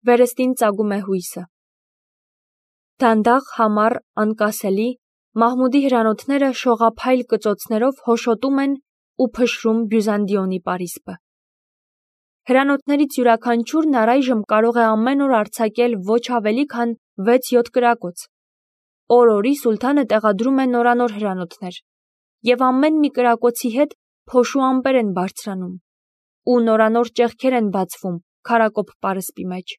Վերստին ծագում է հույսը։ Դանդաղ, համառ, անկասելի, Մահմուդի հրանոթները շողափայլ կծոցներով հոշոտում են ու փշրում Բյուզանդիոնի պարիսպը։ Հրանոթներից յուրաքանչյուրն առայժմ կարող է ամեն օր արձակել ոչ ավելի քան 6-7 կրակոց։ Օր-օրի սուլթանը տեղադրում է նորանոր հրանոթներ, և ամեն մի կրակոցի հետ փոշու ամպեր են բարձրանում, ու նորանոր ճեղքեր են բացվում քարակոպ պարսպի մեջ։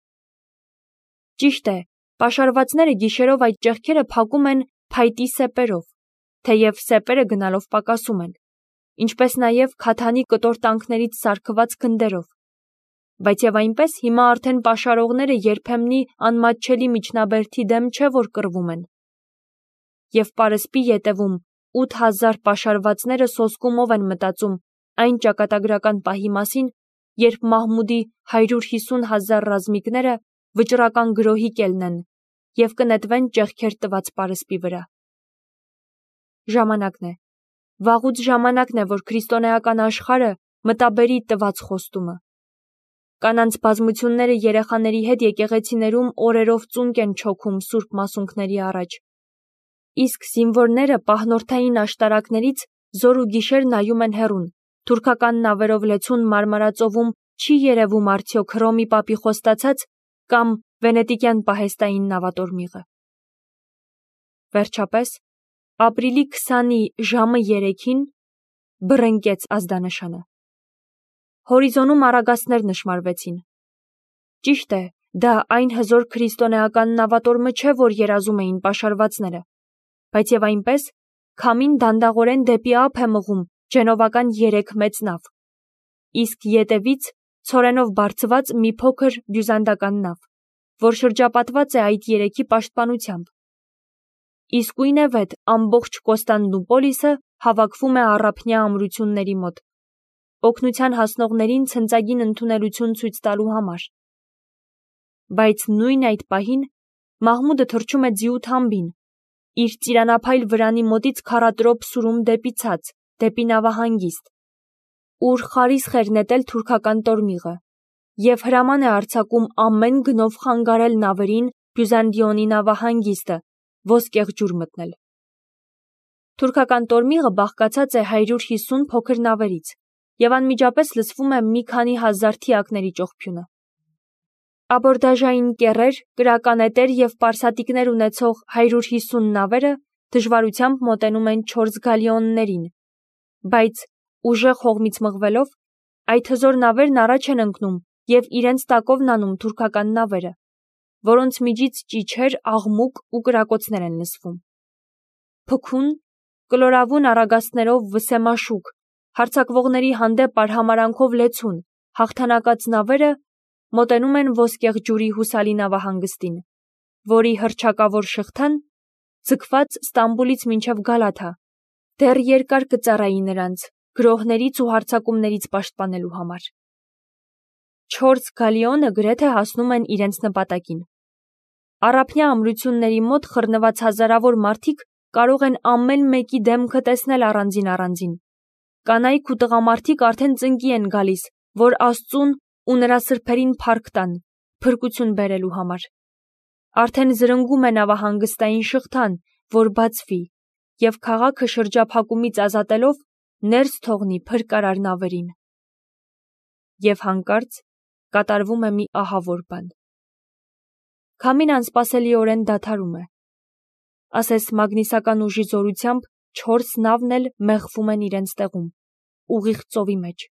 Ճիշտ է, պաշարվածները գիշերով այդ ճեղքերը փակում են փայտի սեպերով, թեև սեպերը գնալով պակասում են, ինչպես նաև քաթանի կտոր տանկներից սարքված գնդերով, բայց և այնպես հիմա արդեն պաշարողները երբեմնի անմատչելի միջնաբերդի դեմ չէ որ կռվում են։ Եվ պարսպի ետևում 8000 պաշարվածները սոսկումով են մտածում այն ճակատագրական պահի մասին, երբ Մահմուդի 150,000 ռազմիկները վճռական գրոհի կելնեն և կնետվեն ճեղքեր տված պարսպի վրա։ Ժամանակն է, վաղուց ժամանակն է, որ քրիստոնեական աշխարհը մտաբերի տված խոստումը։ Կանանց բազմությունները երեխաների հետ եկեղեցիներում օրերով ծունկ են չոքում սուրբ մասունքների առաջ, իսկ զինվորները պահնորդային աշտարակներից զոր ու գիշեր նայում են հեռուն, թուրքական նավերով լեցուն Մարմարածովում չի երևում արդյոք Հռոմի պապի խոստացած կամ վենետիկյան պահեստային նավատորմիղը։ Վերջապես, ապրիլի 20-ի ժամը 3-ին բռնկեց ազդանշանը։ Հորիզոնում առագաստներ նշմարվեցին։ Ճիշտ է, դա այն հզոր քրիստոնեական նավատորմը չէ, որ երազում էին պաշարվածները, բայց և այնպես, քամին դանդաղորեն դեպի ափ է մղում Ջենովական 3 մեծ նավ, իսկ ետևից ցորենով բարձված մի փոքր բյուզանդական նավ, որ շրջապատված է այդ 3-ի պաշտպանությամբ։ Իսկույնևեթ ամբողջ Կոստանդնուպոլիսը հավաքվում է առափնյա ամրությունների մոտ, օգնության հասնողներին ցնծագին ընդունելություն ցույց տալու համար։ Բայց նույն այդ պահին Մահմուդը թռչում է ձիու թամբին, իր ծիրանափայլ վրանի մոտից քառատրոփ սուրում դեպի ցած, դեպի նավահանգիստ, ուր խարիսխ էր նետել թուրքական տորմիղը, և հրաման է արձակում ամեն գնով խանգարել նավերին Բյուզանդիոնի նավահանգիստը, ոսկեղ ջուր մտնել։ Թուրքական տորմիղը բաղկացած է 150 փոքր նավերից, և անմիջապես լսվում է մի քանի հազար թիակների ճողփյունը։ Աբորդաժային կեռեր, կրականետեր և պարսատիկներ ունեցող 150 նավերը դժվարությամբ մոտենում են 4 գալիոններին, բայց ուժեղ հողմից մղվելով, այդ հզոր նավերն առաջ են ընկնում և իրենց տակով նանում թուրքական նավերը, որոնց միջից ճիչեր, աղմուկ ու կրակոցներ են լսվում։ Փքուն, կլորավուն առագաստներով վսեմաշուք, հարձակվողների հանդեպ արհամարանքով լեցուն, հաղթանակած նավերը մոտենում են ոսկեղ ջուրի հուսալի նավահանգստին, որի հռչակավոր շղթան, ձգված Ստամբուլից մինչև Գալաթա, դեռ երկար կծառայի նրանց գրոհներից ու հարձակումներից պաշտպանելու համար։ 4 գալիոնը գրեթե հասնում են իրենց նպատակին։ Առափնյա ամրությունների մոտ խռնված հազարավոր մարդիկ կարող են ամեն մեկի դեմքը տեսնել առանձին։ Կանայք ու տղամարդիկ արդեն ծնկի են գալիս, որ Աստծուն ու նրա սրբերին փառք տան, փրկություն բերելու համար։ Արդեն զրնգում է նավահանգստային շղթան, որ բացվի, և քաղաքը շրջափակումից ազատելով ներս թողնի փրկարար նավերին։ Եվ հանկարծ կատարվում է մի ահավոր բան։ Քամին անսպասելիորեն դադարում է։ Ասես մագնիսական ուժի զորությամբ 4 նավն էլ մեղվում են իրենց տեղում, ուղիղ ծովի մեջ։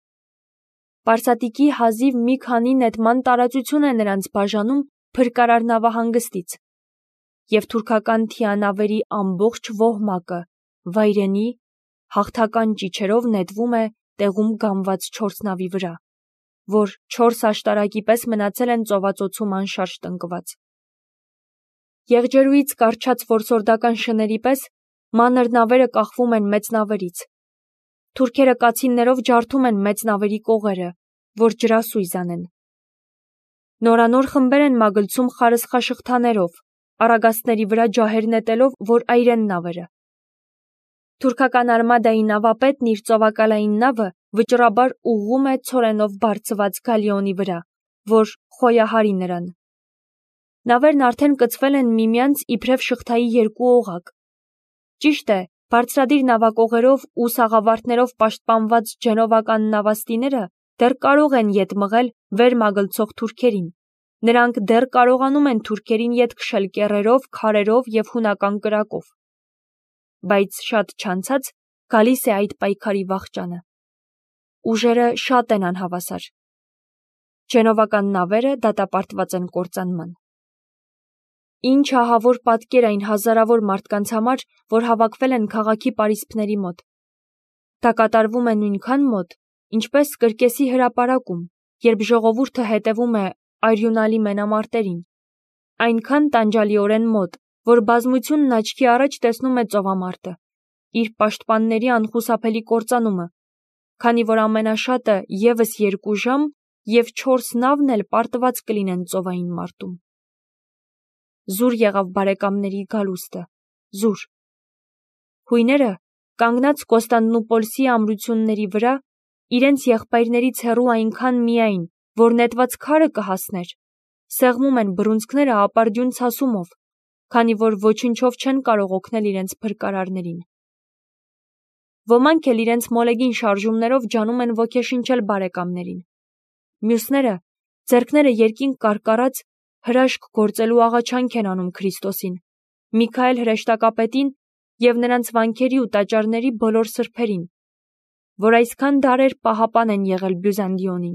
Պարսատիկի հազիվ մի քանի նետման տարածություն է նրանց բաժանում փրկարար նավահանգստից, և թուրքական թիանավերի ամբողջ ոհմակը վայրենի, հաղթական ճիչերով նետվում է տեղում գամված 4 նավի վրա, որ 4 աշտարակի պես մնացել են ծովածոցում անշարժ տնկված։ Եղջերուից կառչած որսորդական շների պես մանր նավերը կախվում են մեծ նավերից։ Թուրքերը կացիններով ջարդում են մեծ նավերի կողերը, որ ջրասույզ անեն։ Նորանոր խմբեր են մագլցում խարսխաշղթաներով, առագաստների վրա ջահեր նետելով, որ այրեն նավերը։ Թուրքական արմադայի նավապետն իր ծովակալային նավը վճռաբար ուղղում է ցորենով բարձված գալիոնի վրա, որ խոյահարի նրան։ Նավերն արդեն կծվել են միմյանց իբրև շղթայի երկու օղակ։ Ճիշտ է, բարձրադիր նավակողերով ու սաղավարտներով պաշտպանված ջենովական նավաստիները դեռ կարող են ետ մղել վեր մագլցող թուրքերին։ Նրանք դեռ կարողանում են թուրքերին ետ քշել կեռերով, քարերով և հունական կրակով։ Բայց շատ չանցած գալիս է այդ պայքարի վախճանը։ Ուժերը շատ են անհավասար։ Ջենովական նավերը դատապարտված են կործանման։ Ինչ ահավոր պատկեր այն հազարավոր մարդկանց համար, որ հավաքվել են քաղաքի պարիսպների մոտ։ Դա կատարվում է նույնքան մոտ, ինչպես կրկեսի հրապարակում, երբ ժողովուրդը հետևում է արյունալի մենամարտերին, այնքան տանջալիորեն մոտ, որ բազմությունն աչքի առաջ տեսնում է ծովամարտը, իր պաշտպանների անխուսափելի կործանումը, քանի որ ամենաշատը ևս 2 ժամ և 4 նավն էլ պարտված կլինեն ծովային մարտում։ Զուր եղավ բարեկամների գալուստը, զուր։ Հույները, կանգնած Կոստանդնուպոլսի ամրությունների վրա, իրենց եղբայրներից հեռու այնքան միայն, որ նետված քարը կհասներ, սեղմում են բռունցքները ապարդյուն ցասումով, քանի որ ոչնչով չեն կարող օգնել իրենց փրկարարներին։ Ոմանք էլ իրենց մոլեգին շարժումներով ջանում են ոգեշնչել բարեկամներին։ Մյուսները, ձեռքները երկինք կարկառած, հրաշք գործելու աղաչանք են անում Քրիստոսին, Միքայել հրեշտակապետին և նրանց վանքերի ու տաճարների բոլոր սրբերին, որ այսքան դարեր պահապան են եղել Բյուզանդիոնին։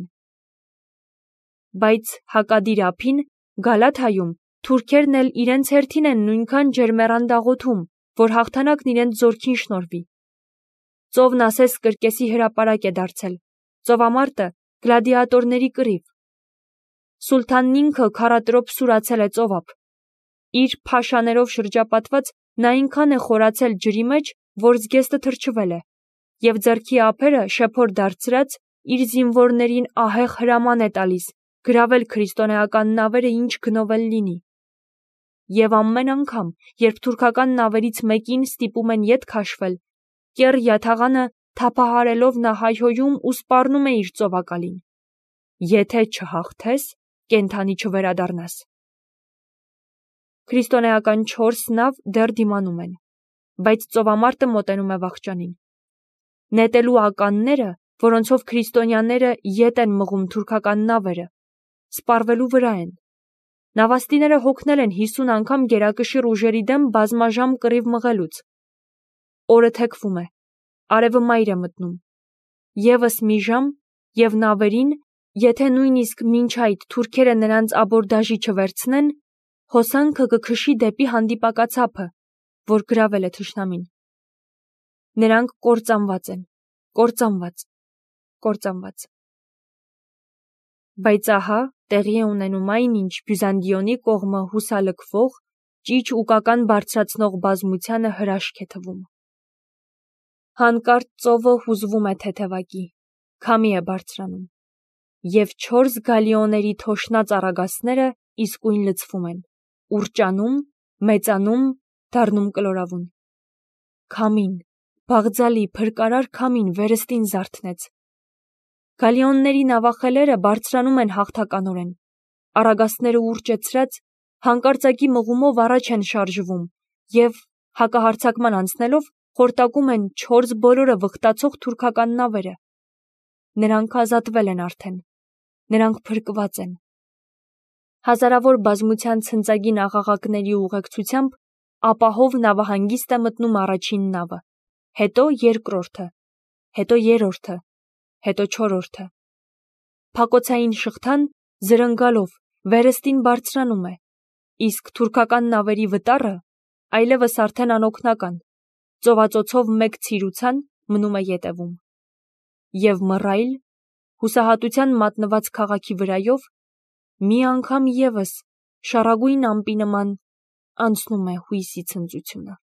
Բայց հակադիր ափին, Գալաթայում, թուրքերն էլ իրենց հերթին են նույնքան ջերմեռանդ աղոթում, որ հաղթանակն իրենց զորքին շնորհվի։ Ծովն ասես կրկեսի հրապարակ է դարձել, ծովամարտը գլադիատորների կռիվ։ Սուլթանն ինքը քառատրոփ սուրացել է ծով ափ։ Իր փաշաներով շրջապատված նա այնքան է խորացել ջրի մեջ, որ զգեստը թրջվել է, և ձեռքի ափերը շեփոր դարձրած իր զինվորներին ահեղ հրաման է տալիս գրավել քրիստոնեական նավերը ինչ գնով էլ լինի։ Եվ ամեն անգամ, երբ թուրքական նավերից մեկին ստիպում են ետ քաշվել, կեռ յաթաղանը թափահարելով նա հայհոյում ու սպառնում է իր ծովակալին. «Եթե չհաղթես, կենդանի չվերադառնաս»։ Քրիստոնեական 4 նավ դեռ դիմանում են, բայց ծովամարտը մոտենում է վախճանին։ Նետելու ականները, որոնցով քրիստոնյաները ետ են մղում թուրքական նավերը, սպառվելու վրա են։ Նավաստիները հոգնել են 50 անգամ գերակշիռ ուժերի դեմ բազմաժամ կռիվ մղելուց։ Օրը թեքվում է, արևը մայր է մտնում։ Եվս մի ժամ, և նավերին, եթե նույնիսկ մինչ այդ թուրքերը նրանց աբորդաժի չվերցնեն, հոսանքը կքշի դեպի հանդիպակացափը, որ գրավել է թշնամին։ Նրանք կործանված են, կործանված։ Բայց ահա տեղի է ունենում այն, ինչ Բյուզանդիոնի կողմը հուսալքվող, ճիչ ուկական բարձրացնող բազմությանը հրաշք է թվում։ Հանկարծ ծովը հուզվում է թեթևակի, քամի է բարձրանում, և 4 գալիոների թոշնած առագաստները իսկույն լցվում են, ուռճանում, մեծանում, դառնում կլորավուն։ Քամին, բաղձալի, փրկարար քամին վերստին զարթնեց։ Գալիոնների նավախելերը բարձրանում են հաղթականորեն, առագաստները ուռճեցրած, հանկարծակի մղումով առաջ են շարժվում և, հակահարձակման անցնելով, խորտակում են 4 բոլորը վխտացող թուրքական նավերը։ Նրանք ազատվել են արդեն, նրանք փրկված են։ Հազարավոր բազմության ցնծագին աղաղակների ուղեկցությամբ ապահով նավահանգիստ է մտնում առաջին նավը, հետո երկրորդը, հետո երրորդը, հետո չորրորդը։ Փակոցային շղթան զրնգալով վերստին բարձրանում է, իսկ թուրքական նավերի վտառը այլևս արդեն անօգնական, ծովածոցով մեկ ցիրուցան մնում է ետևում։ Եվ մռայլ, հուսահատության մատնված քաղաքի վրայով մի անգամ ևս շառագույն ամպի նման անցնում է հույսի ցնծությունը։